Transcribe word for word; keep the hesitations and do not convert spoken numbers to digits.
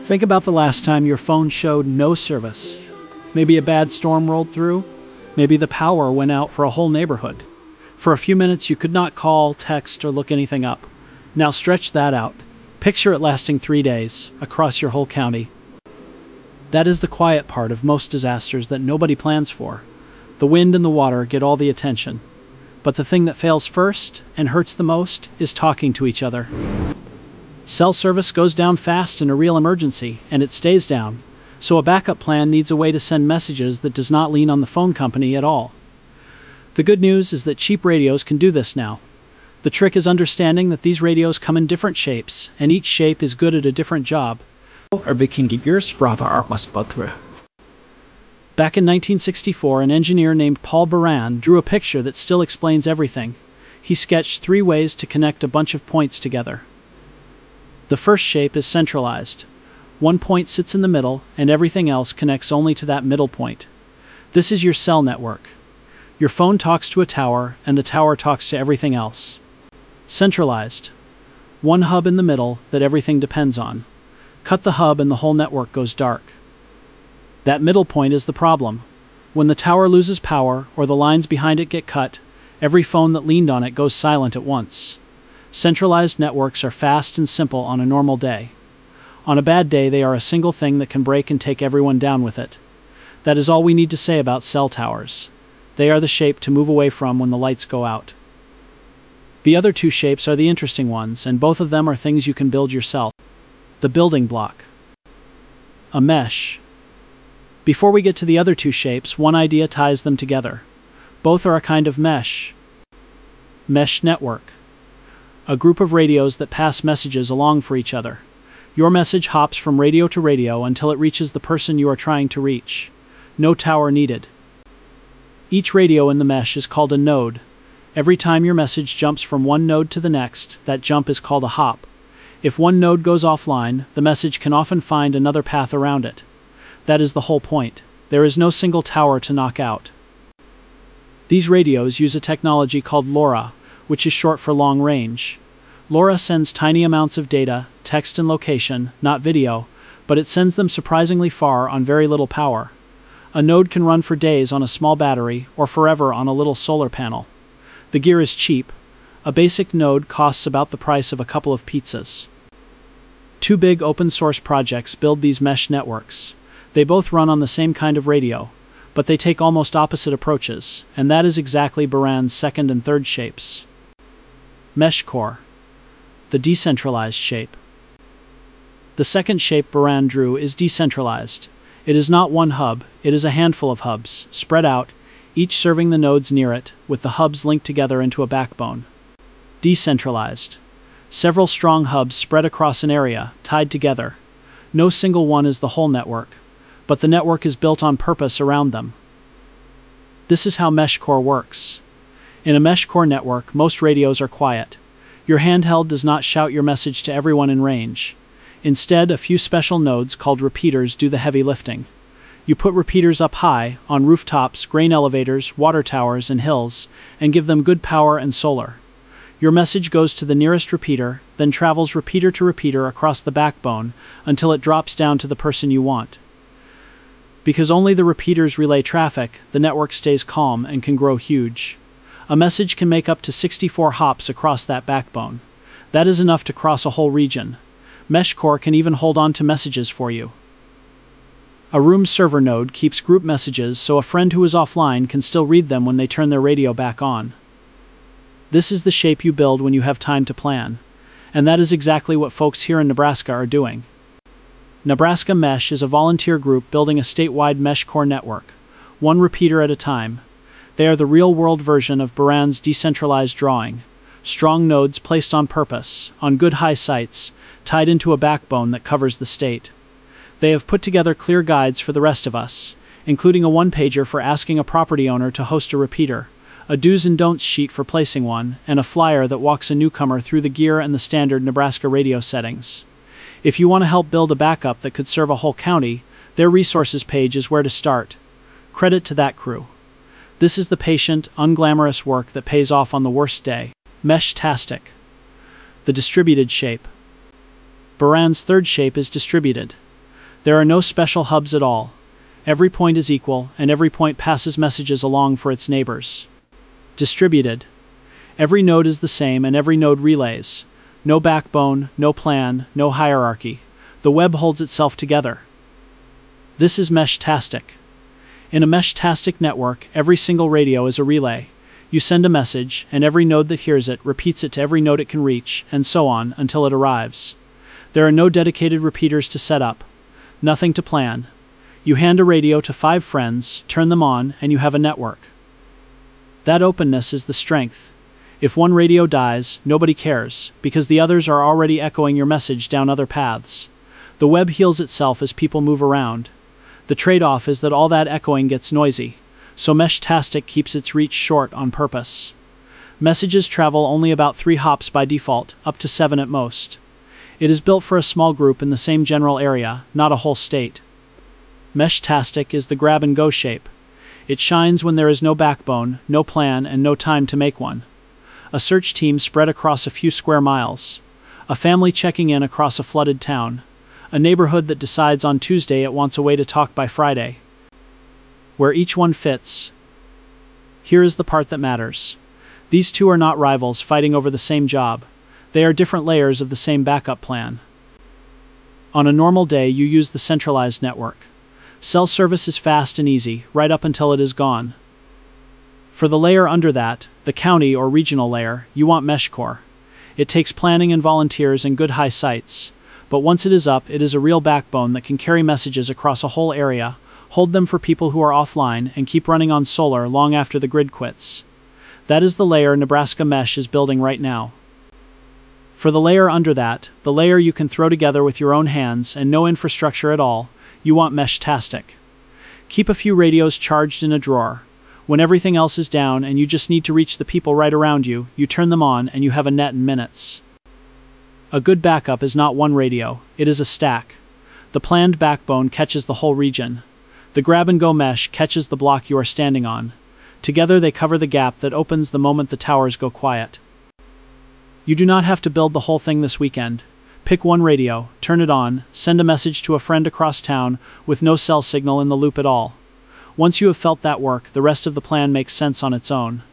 Think about the last time your phone showed no service. Maybe a bad storm rolled through. Maybe the power went out for a whole neighborhood. For a few minutes you could not call, text, or look anything up. Now stretch that out. Picture it lasting three days, across your whole county. That is the quiet part of most disasters that nobody plans for. The wind and the water get all the attention. But the thing that fails first, and hurts the most, is talking to each other. Cell service goes down fast in a real emergency, and it stays down. So a backup plan needs a way to send messages that does not lean on the phone company at all. The good news is that cheap radios can do this now. The trick is understanding that these radios come in different shapes, and each shape is good at a different job. Or we can give yours rather are much better. Back in nineteen sixty-four, an engineer named Paul Baran drew a picture that still explains everything. He sketched three ways to connect a bunch of points together. The first shape is centralized. One point sits in the middle, and everything else connects only to that middle point. This is your cell network. Your phone talks to a tower, and the tower talks to everything else. Centralized. One hub in the middle that everything depends on. Cut the hub and the whole network goes dark. That middle point is the problem. When the tower loses power, or the lines behind it get cut, every phone that leaned on it goes silent at once. Centralized networks are fast and simple on a normal day. On a bad day, they are a single thing that can break and take everyone down with it. That is all we need to say about cell towers. They are the shape to move away from when the lights go out. The other two shapes are the interesting ones, and both of them are things you can build yourself. The building block. A mesh. Before we get to the other two shapes, one idea ties them together. Both are a kind of mesh. Mesh network. A group of radios that pass messages along for each other. Your message hops from radio to radio until it reaches the person you are trying to reach. No tower needed. Each radio in the mesh is called a node. Every time your message jumps from one node to the next, that jump is called a hop. If one node goes offline, the message can often find another path around it. That is the whole point. There is no single tower to knock out. These radios use a technology called LoRa, which is short for long range. LoRa sends tiny amounts of data, text and location, not video, but it sends them surprisingly far on very little power. A node can run for days on a small battery, or forever on a little solar panel. The gear is cheap. A basic node costs about the price of a couple of pizzas. Two big open-source projects build these mesh networks. They both run on the same kind of radio, but they take almost opposite approaches, and that is exactly Baran's second and third shapes. MeshCore. The decentralized shape. The second shape Baran drew is decentralized. It is not one hub, it is a handful of hubs, spread out, each serving the nodes near it, with the hubs linked together into a backbone. Decentralized. Several strong hubs spread across an area, tied together. No single one is the whole network, but the network is built on purpose around them. This is how MeshCore works. In a MeshCore network, most radios are quiet. Your handheld does not shout your message to everyone in range. Instead, a few special nodes called repeaters do the heavy lifting. You put repeaters up high, on rooftops, grain elevators, water towers, and hills, and give them good power and solar. Your message goes to the nearest repeater, then travels repeater to repeater across the backbone until it drops down to the person you want. Because only the repeaters relay traffic, the network stays calm and can grow huge. A message can make up to sixty-four hops across that backbone. That is enough to cross a whole region. MeshCore can even hold on to messages for you. A room server node keeps group messages so a friend who is offline can still read them when they turn their radio back on. This is the shape you build when you have time to plan. And that is exactly what folks here in Nebraska are doing. Nebraska Mesh is a volunteer group building a statewide MeshCore network, one repeater at a time. They are the real-world version of Baran's decentralized drawing. Strong nodes placed on purpose, on good high sites, tied into a backbone that covers the state. They have put together clear guides for the rest of us, including a one-pager for asking a property owner to host a repeater, a do's and don'ts sheet for placing one, and a flyer that walks a newcomer through the gear and the standard Nebraska radio settings. If you want to help build a backup that could serve a whole county, their resources page is where to start. Credit to that crew. This is the patient, unglamorous work that pays off on the worst day. Mesh-tastic. The distributed shape. Baran's third shape is distributed. There are no special hubs at all. Every point is equal, and every point passes messages along for its neighbors. Distributed. Every node is the same and every node relays. No backbone, no plan, no hierarchy. The web holds itself together. This is Mesh-tastic. In a Mesh-tastic network, every single radio is a relay. You send a message, and every node that hears it repeats it to every node it can reach, and so on, until it arrives. There are no dedicated repeaters to set up. Nothing to plan. You hand a radio to five friends, turn them on, and you have a network. That openness is the strength. If one radio dies, nobody cares, because the others are already echoing your message down other paths. The web heals itself as people move around. The trade-off is that all that echoing gets noisy, so Mesh-tastic keeps its reach short on purpose. Messages travel only about three hops by default, up to seven at most. It is built for a small group in the same general area, not a whole state. Mesh-tastic is the grab-and-go shape. It shines when there is no backbone, no plan, and no time to make one. A search team spread across a few square miles. A family checking in across a flooded town. A neighborhood that decides on Tuesday it wants a way to talk by Friday. Where each one fits. Here is the part that matters. These two are not rivals fighting over the same job. They are different layers of the same backup plan. On a normal day, you use the centralized network. Cell service is fast and easy, right up until it is gone. For the layer under that, the county or regional layer, you want MeshCore. It takes planning and volunteers and good high sites. But once it is up, it is a real backbone that can carry messages across a whole area, hold them for people who are offline, and keep running on solar long after the grid quits. That is the layer Nebraska Mesh is building right now. For the layer under that, the layer you can throw together with your own hands and no infrastructure at all, you want Mesh-tastic. Keep a few radios charged in a drawer. When everything else is down and you just need to reach the people right around you, you turn them on and you have a net in minutes. A good backup is not one radio, it is a stack. The planned backbone catches the whole region. The grab-and-go mesh catches the block you are standing on. Together they cover the gap that opens the moment the towers go quiet. You do not have to build the whole thing this weekend. Pick one radio, turn it on, send a message to a friend across town with no cell signal in the loop at all. Once you have felt that work, the rest of the plan makes sense on its own.